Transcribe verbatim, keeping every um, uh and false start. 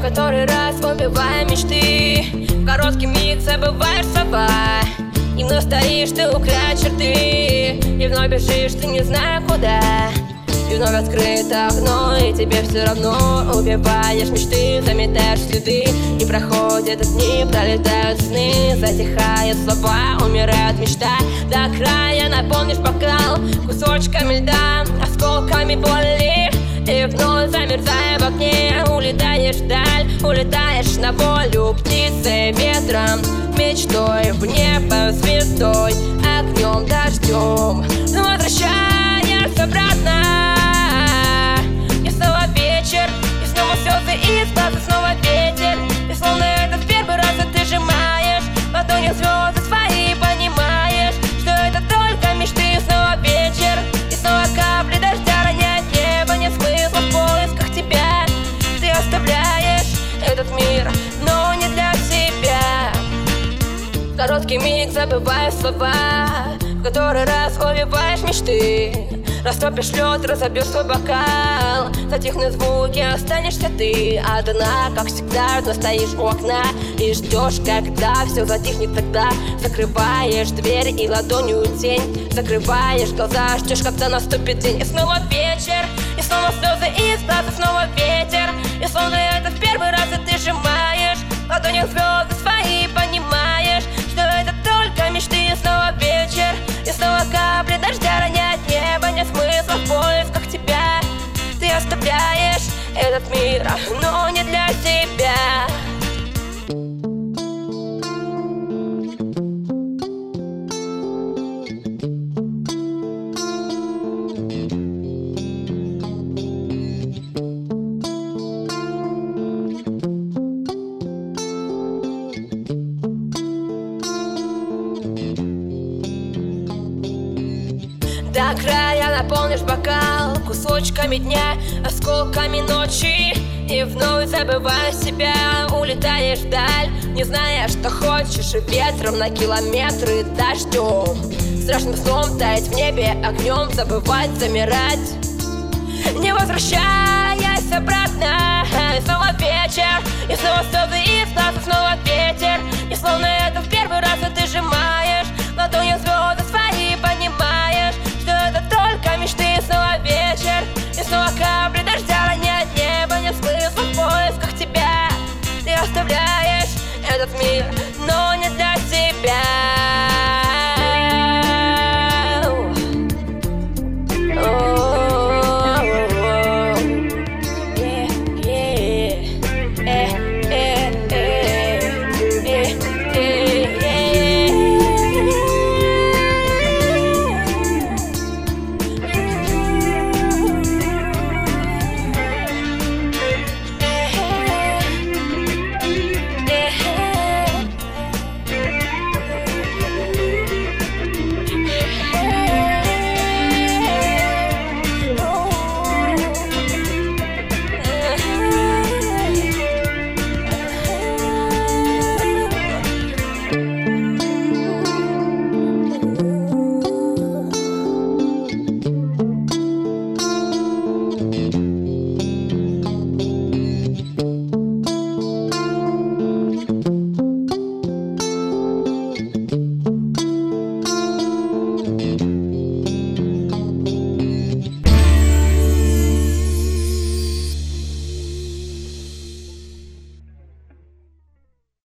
который раз убивая мечты, в короткий миг забываешь слова. И вновь стоишь ты у края черты, и вновь бежишь ты не зная куда. И вновь открыто окно, и тебе все равно. Убиваешь мечты, заметаешь следы, и проходят дни, пролетают сны. Затихают слова, умирает мечта. До края наполнишь бокал кусочками льда, осколками боли. И вновь, замерзая в окне, улетаешь вдаль, улетаешь на волю птицей, ветром, мечтой, в небо звездой, огнем, дождем. Но возвращаешься обратно, и снова вечер, и снова слезы из глаз, и снова ветер. И словно это в первый раз, и ты сжимаешь в ладонях звезды свои, понимаешь, что это только мечты. И снова вечер, и снова капли дождя роняют небо. Нет смысла в поисках тебя, ты оставляешь этот мир, но не для себя. В короткий миг забываешь слова, в который раз убиваешь мечты. Растопишь лед, разобьешь свой бокал, затихнут звуки, останешься ты одна. Как всегда, но стоишь у окна и ждешь, когда все затихнет. Тогда закрываешь дверь и ладонью тень, закрываешь глаза, ждешь, когда наступит день. И снова вечер, и снова слезы из глаз, и снова ветер. И словно это в первый раз, и ты сжимаешь в ладонях звезды свои, понимаешь, что это только мечты. И снова вечер, и снова капли дождя роняют небо. Нет смысла в поисках тебя, ты оставляешь этот мир, но не для себя. До края наполнишь бокал кусочками дня, осколками ночи. И вновь забывая себя, улетаешь вдаль, не зная, что хочешь. И ветром на километры, дождем, страшным сном таять в небе, огнем забывать, замирать. Не возвращай